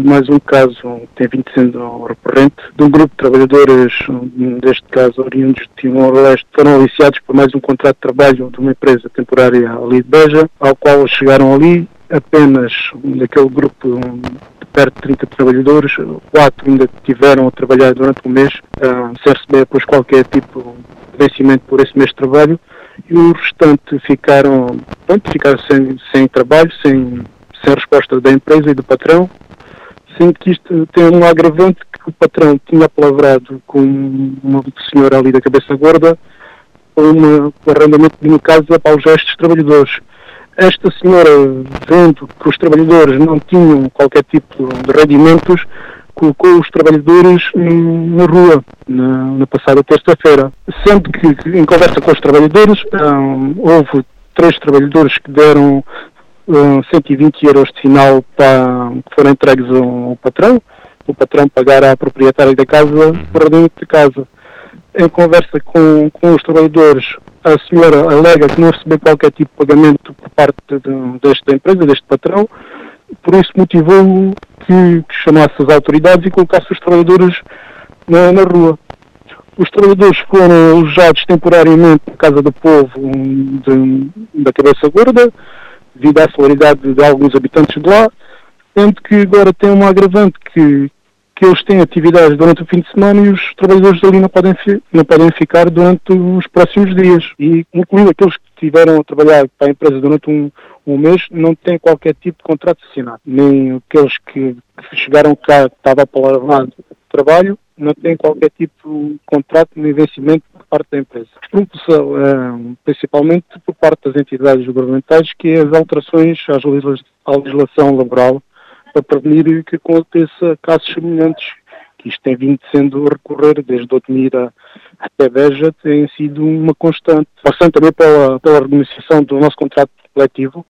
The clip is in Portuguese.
mais um caso que tem vindo sendo recorrente de um grupo de trabalhadores, neste caso oriundos de Timor-Leste, foram aliciados por mais um contrato de trabalho de uma empresa temporária ali de Beja, ao qual chegaram ali apenas daquele grupo de perto de 30 trabalhadores, 4 ainda tiveram a trabalhar durante um mês, sem receber depois qualquer tipo de vencimento por esse mês de trabalho, e o restante ficaram sem trabalho, sem resposta da empresa e do patrão, sendo que isto tem um agravante que o patrão tinha apalavrado com uma senhora ali da cabeça gorda o arrendamento de uma casa para os restos trabalhadores. Esta senhora, vendo que os trabalhadores não tinham qualquer tipo de rendimentos, colocou os trabalhadores na rua, na passada terça-feira. Sendo que, em conversa com os trabalhadores, houve 3 trabalhadores que deram 120 euros de sinal que foram entregues ao patrão. O patrão pagará à proprietária da casa por arrendamento da casa. Em conversa com os trabalhadores, a senhora alega que não recebeu qualquer tipo de pagamento por parte desta empresa, deste patrão, por isso motivou que chamasse as autoridades e colocasse os trabalhadores na rua. Os trabalhadores foram alojados temporariamente na Casa do Povo da Cabeça Gorda, devido à solidariedade de alguns habitantes de lá, sendo que agora tem uma agravante que eles têm atividades durante o fim de semana e os trabalhadores ali não podem ficar durante os próximos dias. E, incluindo aqueles que estiveram a trabalhar para a empresa durante um mês, não têm qualquer tipo de contrato assinado. Nem aqueles que chegaram cá, que estava apalavrado de trabalho, não têm qualquer tipo de contrato nem vencimento por parte da empresa. Promoção, principalmente por parte das entidades governamentais, que é as alterações à legislação laboral, para prevenir que aconteça casos semelhantes, que isto tem vindo sendo a recorrer desde Otomira até Beja, tem sido uma constante. Passando também pela renegociação do nosso contrato coletivo,